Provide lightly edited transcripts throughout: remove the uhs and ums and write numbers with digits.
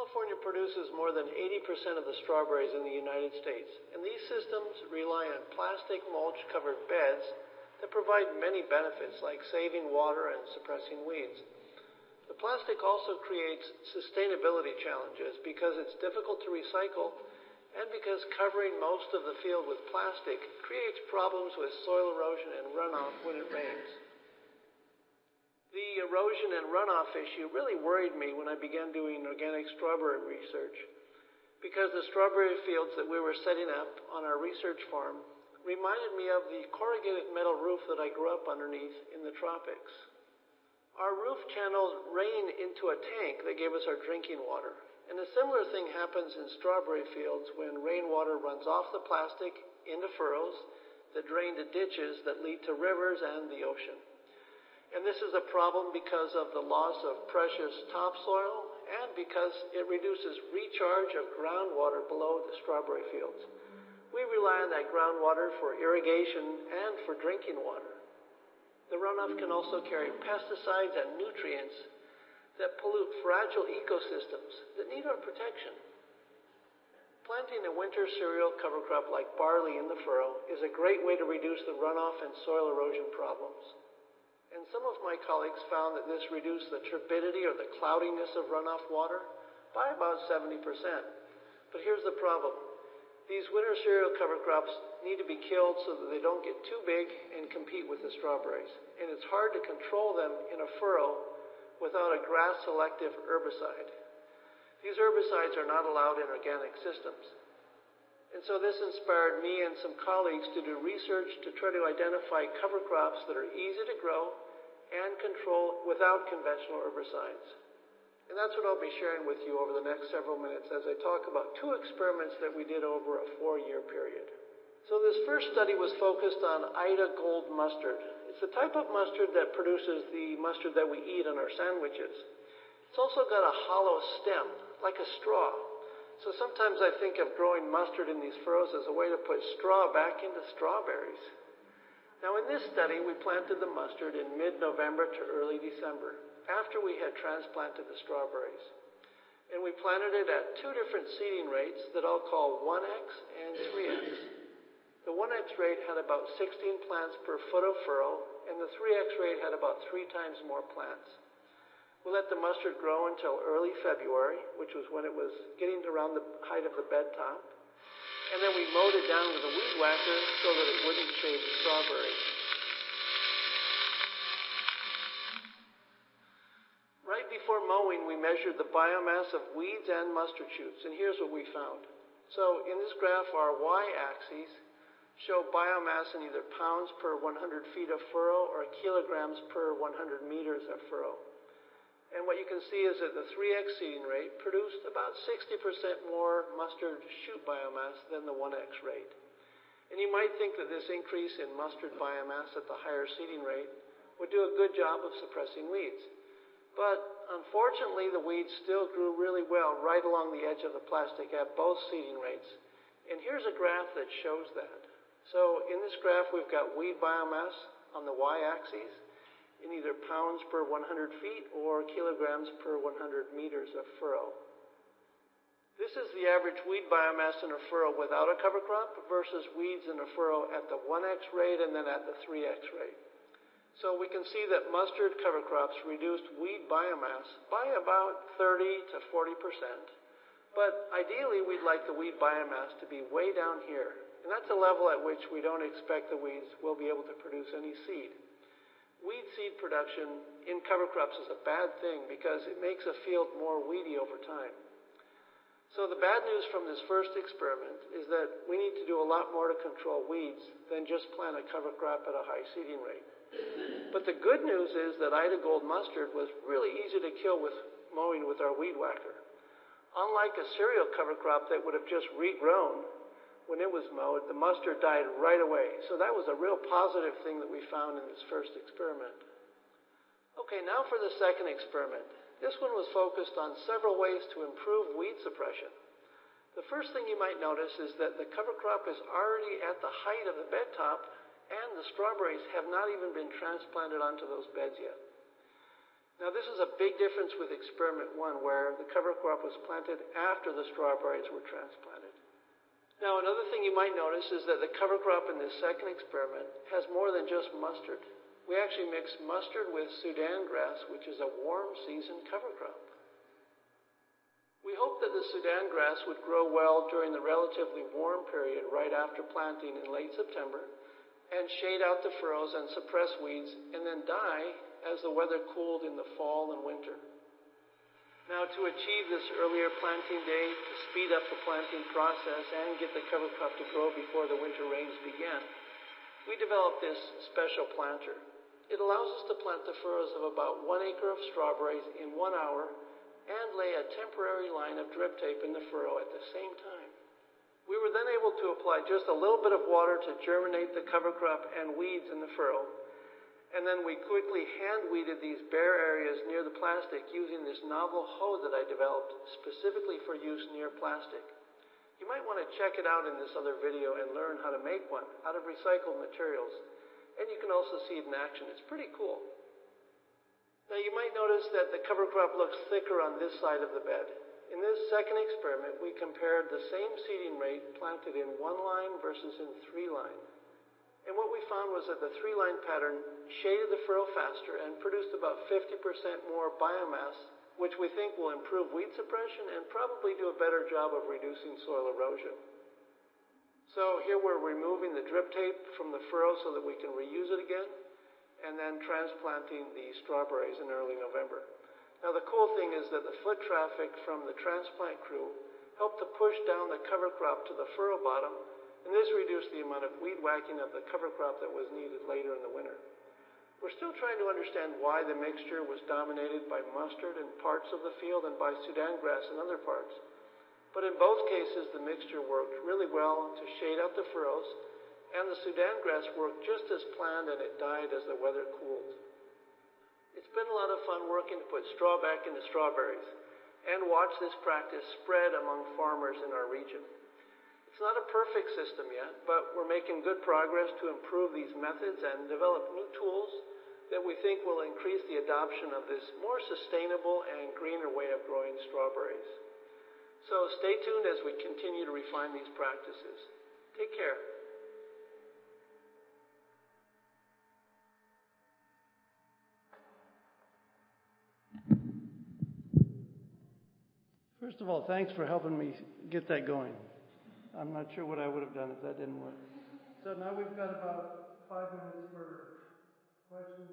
California produces more than 80% of the strawberries in the United States, and these systems rely on plastic mulch-covered beds that provide many benefits like saving water and suppressing weeds. The plastic also creates sustainability challenges because it's difficult to recycle and because covering most of the field with plastic creates problems with soil erosion and runoff when it rains. The erosion and runoff issue really worried me when I began doing organic strawberry research because the strawberry fields that we were setting up on our research farm reminded me of the corrugated metal roof that I grew up underneath in the tropics. Our roof channeled rain into a tank that gave us our drinking water. And a similar thing happens in strawberry fields when rainwater runs off the plastic into furrows that drain to ditches that lead to rivers and the ocean. And this is a problem because of the loss of precious topsoil and because it reduces recharge of groundwater below the strawberry fields. We rely on that groundwater for irrigation and for drinking water. The runoff can also carry pesticides and nutrients that pollute fragile ecosystems that need our protection. Planting a winter cereal cover crop like barley in the furrow is a great way to reduce the runoff and soil erosion problems. And some of my colleagues found that this reduced the turbidity or the cloudiness of runoff water by about 70%. But here's the problem. These winter cereal cover crops need to be killed so that they don't get too big and compete with the strawberries. And it's hard to control them in a furrow without a grass-selective herbicide. These herbicides are not allowed in organic systems. And so this inspired me and some colleagues to do research to try to identify cover crops that are easy to grow and control without conventional herbicides. And that's what I'll be sharing with you over the next several minutes as I talk about two experiments that we did over a 4-year period. So this first study was focused on Ida Gold mustard. It's the type of mustard that produces the mustard that we eat on our sandwiches. It's also got a hollow stem, like a straw. So sometimes I think of growing mustard in these furrows as a way to put straw back into strawberries. Now in this study, we planted the mustard in mid-November to early December, after we had transplanted the strawberries. And we planted it at 2 different seeding rates that I'll call 1x and 3x. The 1x rate had about 16 plants per foot of furrow, and the 3x rate had about 3 times more plants. We let the mustard grow until early February, which was when it was getting around the height of the bed top. And then we mowed it down with a weed whacker so that it wouldn't shade the strawberries. Right before mowing, we measured the biomass of weeds and mustard shoots, and here's what we found. So in this graph, our y-axes show biomass in either pounds per 100 feet of furrow or kilograms per 100 meters of furrow. And what you can see is that the 3x seeding rate produced about 60% more mustard shoot biomass than the 1x rate. And you might think that this increase in mustard biomass at the higher seeding rate would do a good job of suppressing weeds. But unfortunately, the weeds still grew really well right along the edge of the plastic at both seeding rates. And here's a graph that shows that. So in this graph, we've got weed biomass on the y-axis in either pounds per 100 feet or kilograms per 100 meters of furrow. This is the average weed biomass in a furrow without a cover crop versus weeds in a furrow at the 1x rate and then at the 3x rate. So we can see that mustard cover crops reduced weed biomass by about 30 to 40%. But ideally, we'd like the weed biomass to be way down here. And that's a level at which we don't expect the weeds will be able to produce any seed. Weed seed production in cover crops is a bad thing because it makes a field more weedy over time. So the bad news from this first experiment is that we need to do a lot more to control weeds than just plant a cover crop at a high seeding rate. But the good news is that Ida Gold mustard was really easy to kill with mowing with our weed whacker. Unlike a cereal cover crop that would have just regrown when it was mowed, the mustard died right away. So that was a real positive thing that we found in this first experiment. Okay, now for the second experiment. This one was focused on several ways to improve weed suppression. The first thing you might notice is that the cover crop is already at the height of the bed top, and the strawberries have not even been transplanted onto those beds yet. Now, this is a big difference with experiment 1, where the cover crop was planted after the strawberries were transplanted. Now, another thing you might notice is that the cover crop in this second experiment has more than just mustard. We actually mixed mustard with Sudan grass, which is a warm season cover crop. We hoped that the Sudan grass would grow well during the relatively warm period right after planting in late September and shade out the furrows and suppress weeds and then die as the weather cooled in the fall and winter. Now, to achieve this earlier planting date, to speed up the planting process and get the cover crop to grow before the winter rains began, we developed this special planter. It allows us to plant the furrows of about 1 acre of strawberries in 1 hour and lay a temporary line of drip tape in the furrow at the same time. We were then able to apply just a little bit of water to germinate the cover crop and weeds in the furrow, and then we quickly hand-weeded these bare areas near the plastic using this novel hoe that I developed specifically for use near plastic. You might want to check it out in this other video and learn how to make one out of recycled materials. And you can also see it in action. It's pretty cool. Now, you might notice that the cover crop looks thicker on this side of the bed. In this second experiment, we compared the same seeding rate planted in 1 line versus in 3 line. And what we found was that the 3-line pattern shaded the furrow faster and produced about 50% more biomass, which we think will improve weed suppression and probably do a better job of reducing soil erosion. So here we're removing the drip tape from the furrow so that we can reuse it again, and then transplanting the strawberries in early November. Now, the cool thing is that the foot traffic from the transplant crew helped to push down the cover crop to the furrow bottom, and this reduced the amount of weed whacking of the cover crop that was needed later in the winter. We're still trying to understand why the mixture was dominated by mustard in parts of the field and by Sudan grass in other parts. But in both cases, the mixture worked really well to shade out the furrows, and the Sudan grass worked just as planned, and it died as the weather cooled. It's been a lot of fun working to put straw back into strawberries and watch this practice spread among farmers in our region. It's not a perfect system yet, but we're making good progress to improve these methods and develop new tools that we think will increase the adoption of this more sustainable and greener way of growing strawberries. So stay tuned as we continue to refine these practices. Take care. First of all, thanks for helping me get that going. I'm not sure what I would have done if that didn't work. So now we've got about 5 minutes for questions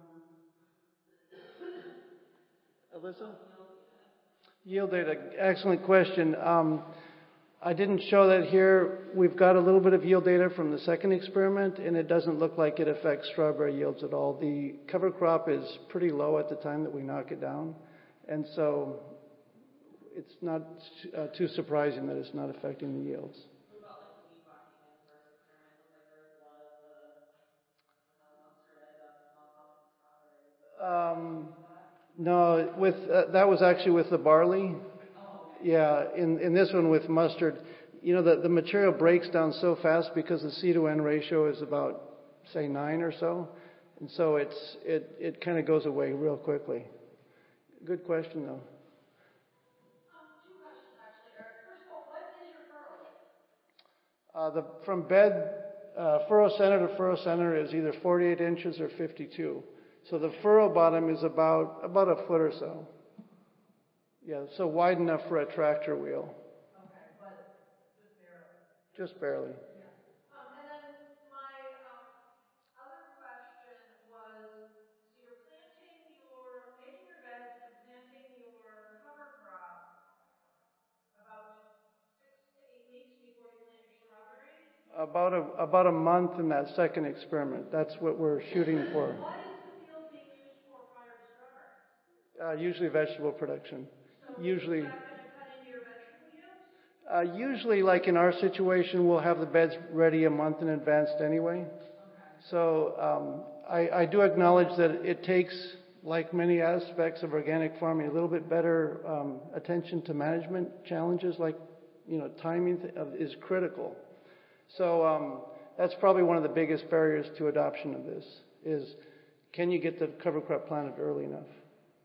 or comments. Alyssa? Yield data. Excellent question. I didn't show that here. We've got a little bit of yield data from the second experiment, and it doesn't look like it affects strawberry yields at all. The cover crop is pretty low at the time that we knock it down, and so it's not too surprising that it's not affecting the yields. What about like weed whacking in the first experiment? It looks like there was a lot of mustard ended up on top of the strawberries. No, that was actually with the barley. Oh, okay. Yeah, in this one with mustard, you know, the material breaks down so fast because the C to N ratio is about, say, 9 or so, and so it kind of goes away real quickly. Good question, though. From bed, furrow center to furrow center is either 48 inches or 52. So the furrow bottom is about a foot or so. Yeah, so wide enough for a tractor wheel. Okay, but just barely. Just barely. Yeah. And then my other question was, so you're making your beds and planting your cover crop about 6 to 8 weeks before you plant your strawberries? About a month in that second experiment. That's what we're shooting for. What is the field being used for prior to strawberries? Usually vegetable production. So Usually. is that going to cut into your vegetable yields? Usually, like in our situation, we'll have the beds ready a month in advance anyway. Okay. So I do acknowledge that it takes, like many aspects of organic farming, a little bit better attention to management challenges, like, you know, timing is critical. So that's probably one of the biggest barriers to adoption of this is, can you get the cover crop planted early enough?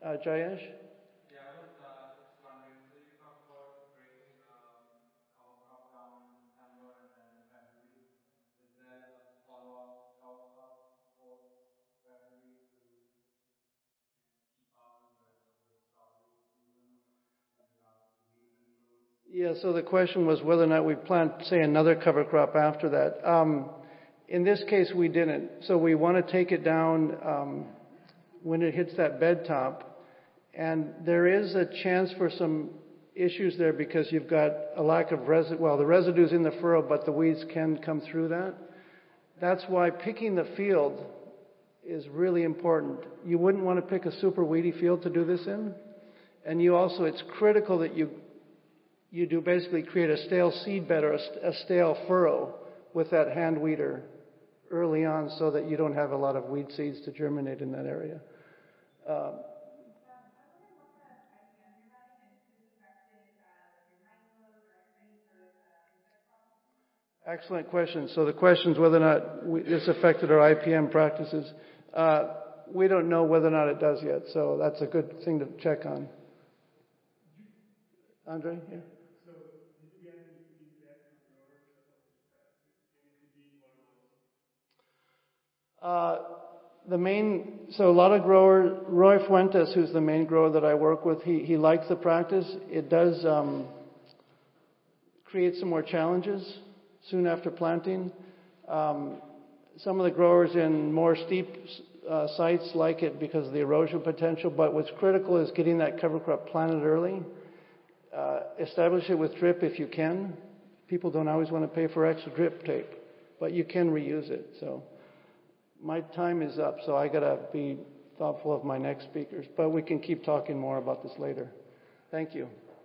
Jayesh? Yeah, I was just wondering, so you talked about breaking cover crop down in December and then February. Is there a follow-up cover crop post February to keep up with the rest of the strawberry season with regards to weed control? Yeah, so the question was whether or not we plant, say, another cover crop after that. In this case, we didn't. So we want to take it down when it hits that bed top. And there is a chance for some issues there because you've got a lack of residue. Well, the residue's in the furrow, but the weeds can come through that. That's why picking the field is really important. You wouldn't want to pick a super weedy field to do this in. And you also, it's critical that you do basically create a stale seed bed or a stale furrow with that hand weeder early on so that you don't have a lot of weed seeds to germinate in that area. I wonder what kind of IPM you're running and if this affected your nematodes or any sort of insect problem? Excellent question. So the question is whether or not this affected our IPM practices. We don't know whether or not it does yet, so that's a good thing to check on. Andre? Yeah. So did you get any feedback from growers about this practice? Any So a lot of growers, Roy Fuentes, who's the main grower that I work with, he likes the practice. It does create some more challenges soon after planting. Some of the growers in more steep sites like it because of the erosion potential, but what's critical is getting that cover crop planted early. Establish it with drip if you can. People don't always want to pay for extra drip tape, but you can reuse it. So my time is up, so I got to be thoughtful of my next speakers, but we can keep talking more about this later. Thank you.